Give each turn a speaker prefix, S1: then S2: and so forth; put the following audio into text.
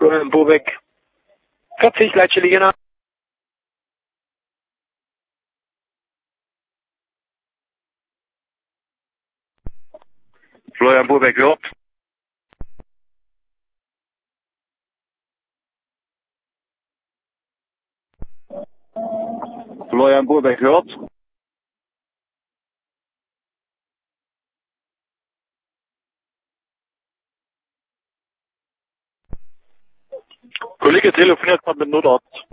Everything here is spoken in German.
S1: Florian Bobeck. 40, Leitstelle Jena.
S2: Florian Bobeck hört. Florian Bobeck hört.
S1: Kollege telefoniert gerade mit Notarzt.